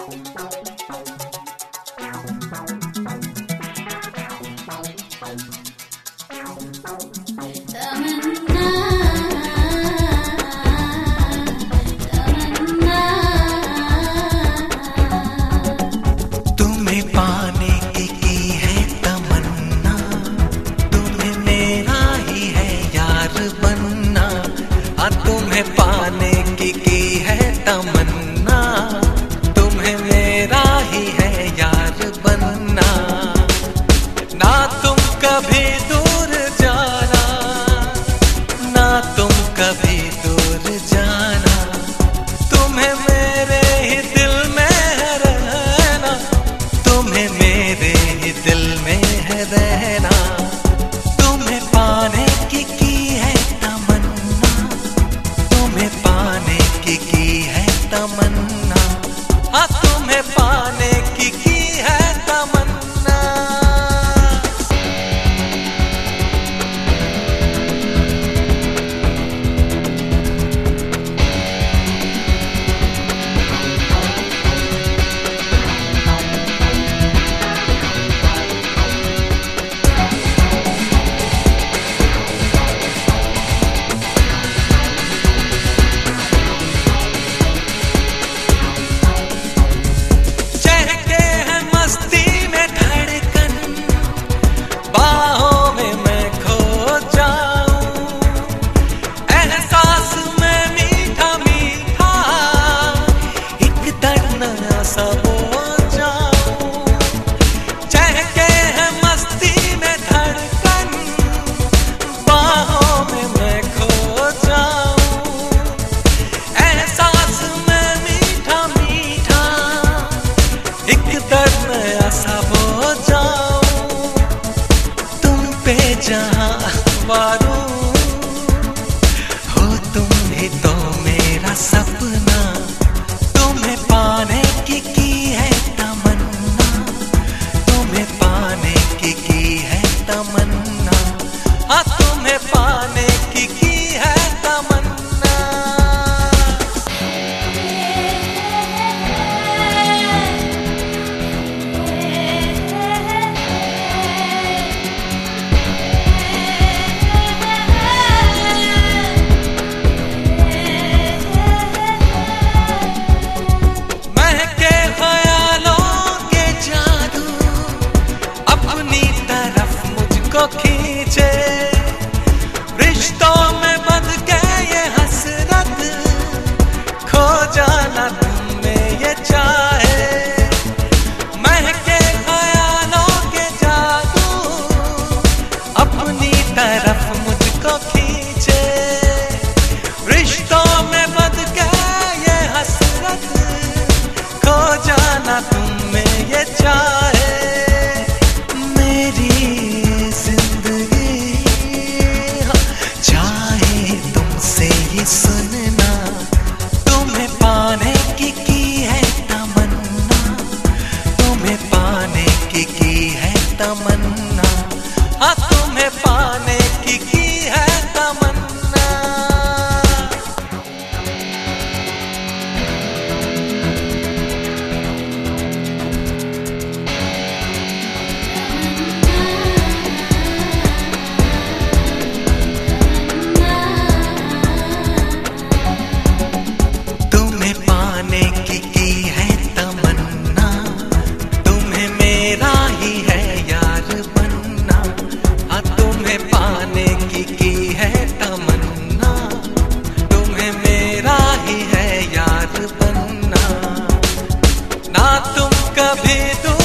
तुम्हें पाने की है तमन्ना, तुम्हें मेरा ही है यार बनना। ना तुम कभी दूर जाना, ना तुम कभी दूर जाना, तुम्हें मेरे ही दिल में है रहना, तुम्हें मेरे ही दिल में है रहना। तुम्हें पाने की है तमन्ना, तुम्हें पाने की है तमन्ना, हाँ तुम्हें पाने की है तमन्ना। जहाँ वारू हो तुम ही तो मेरा सपना, तुम्हें पाने की है तमन्ना, तुम्हें पाने की है तमन्ना, हाँ तुम्हें पाने की है तमन्ना। खींचे रिश्तों में बंध के ये हसरत, खो जाना तुम में ये चाहे, महके ख्यालों के जादू अपनी तरफ मुझको खींचे। रिश्तों में बंध के ये हसरत, खो जाना तुम में ये चाहे। सुनना तुम्हें पाने की है तमन्ना, तुम्हें पाने की है तमन्ना, हाँ तुम्हें पाने की है तमन्ना। ना तुम कभी दूर